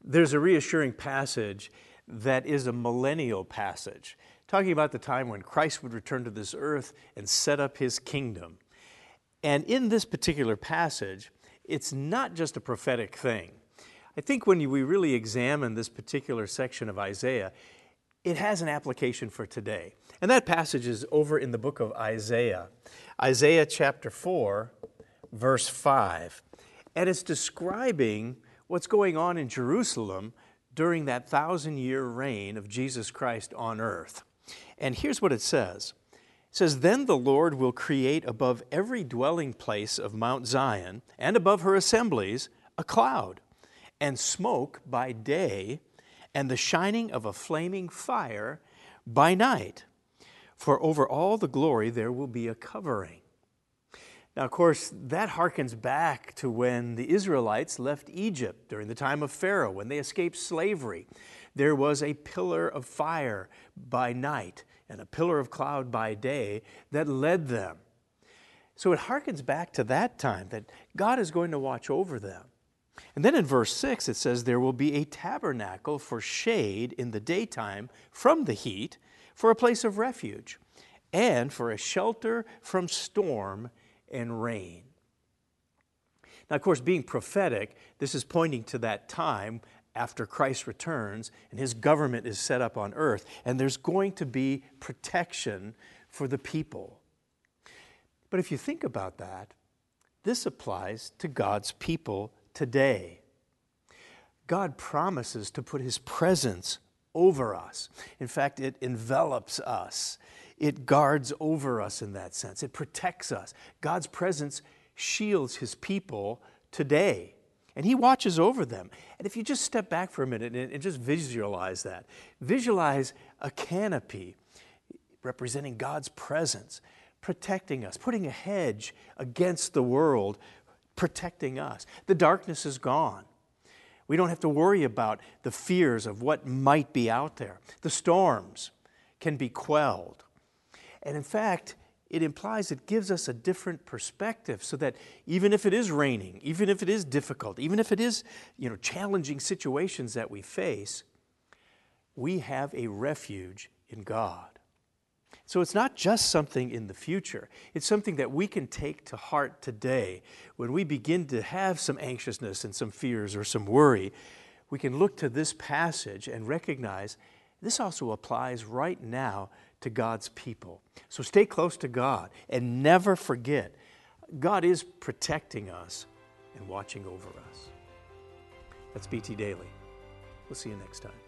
There's a reassuring passage that is a millennial passage, talking about the time when Christ would return to this earth and set up his kingdom. And in this particular passage, it's not just a prophetic thing. I think when we really examine this particular section of Isaiah, it has an application for today. And that passage is over in the book of Isaiah. Isaiah chapter 4, verse 5. And it's describing what's going on in Jerusalem during that 1,000-year reign of Jesus Christ on earth. And here's what it says. It says, "Then the Lord will create above every dwelling place of Mount Zion and above her assemblies a cloud, and smoke by day, and the shining of a flaming fire by night. For over all the glory there will be a covering." Now, of course, that harkens back to when the Israelites left Egypt during the time of Pharaoh, when they escaped slavery. There was a pillar of fire by night and a pillar of cloud by day that led them. So it harkens back to that time that God is going to watch over them. And then in verse 6 it says, "There will be a tabernacle for shade in the daytime from the heat, for a place of refuge, and for a shelter from storm and rain." Now, of course, being prophetic, this is pointing to that time after Christ returns and his government is set up on earth, and there's going to be protection for the people. But if you think about that, this applies to God's people today. God promises to put his presence over us. In fact, it envelops us. It guards over us in that sense. It protects us. God's presence shields his people today, and he watches over them. And if you just step back for a minute and just visualize that, visualize a canopy representing God's presence, protecting us, putting a hedge against the world, protecting us. The darkness is gone. We don't have to worry about the fears of what might be out there. The storms can be quelled. And in fact, it implies, it gives us a different perspective so that even if it is raining, even if it is difficult, even if it is, challenging situations that we face, we have a refuge in God. So it's not just something in the future. It's something that we can take to heart today. When we begin to have some anxiousness and some fears or some worry, we can look to this passage and recognize this also applies right now to God's people. So stay close to God and never forget, God is protecting us and watching over us. That's BT Daily. We'll see you next time.